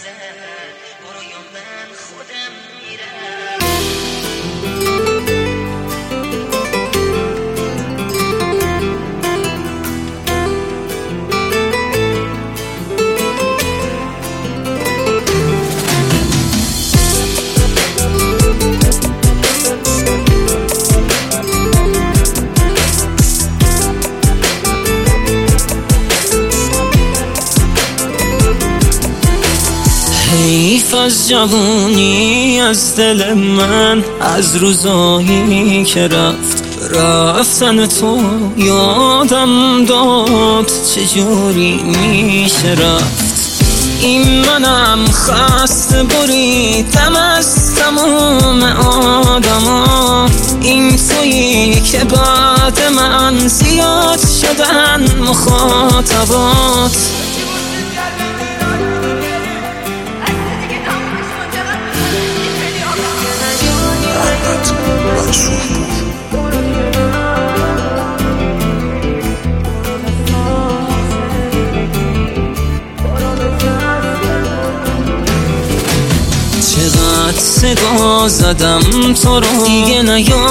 نزن، برو یا من خودم میرم. حیف از جوانی از دل من، از روزایی که رفتن تو یادم داد چجوری میشه رفت. این منم خسته بریدم از تموم آدما، این تویی که بعد من زیاد شدن مخاطبات. چقدر صدا زدم تو رو، دیگه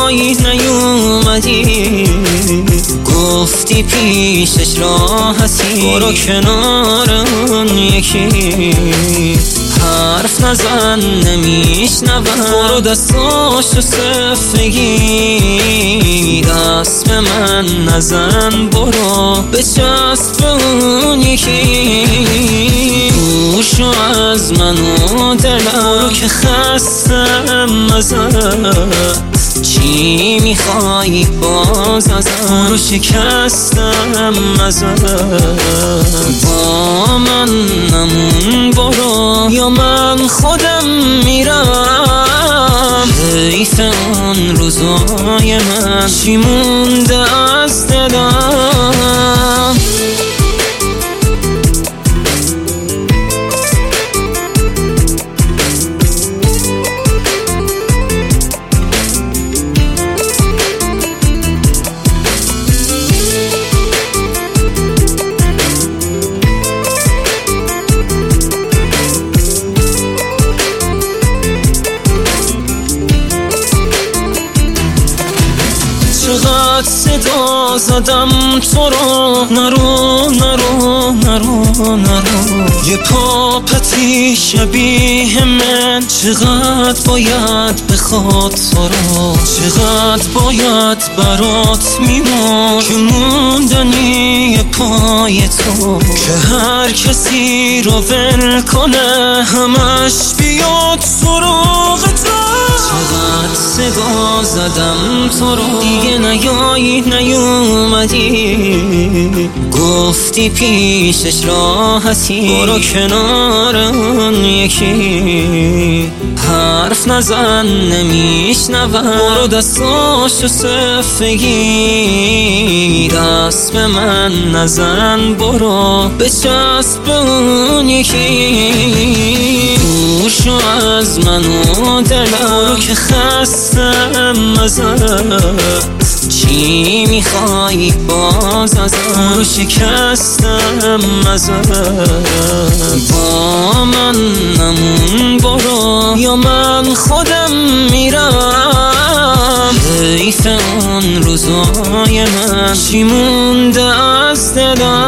نیومدی، گفتی پیشش راحتی، برو کنار اون یکی، حرف نزن نمیشنون، برو دستاشو صف بگیر، دست به من نزن، برو بچسب به اون یکی، گوشو از من و دلم، برو که خستم ازت، چی میخوایی باز ازم، برو شکستم ازت، با من نمون برو یا من خودم میرم. حیف اون روزای من، چی مونده از دلم. چقدر صدا زدم تو رو، نرو یه پاپتی شبیه من، چقدر باید بخواد تو رو، چقدر باید برات میمون که موندنی پای تو، که هر کسی رو ول کنه همش بیاد سراغ تو. چقدر صدا زدم تو رو، دیگه نیومدی، گفتی پیشش راحتی، برو کنار اون یکی، حرف نزن نمیشنون، برو دستاشو صف بگیر، دست به من نزن، برو بچسب به اون یکی، گوشو از من و دلم، برو که خستم ازت، چی میخوایی باز ازم، برو شکستم ازت، با من نمون برو یا من خودم میرم. حیف اون روزای من، چی مونده از دلم.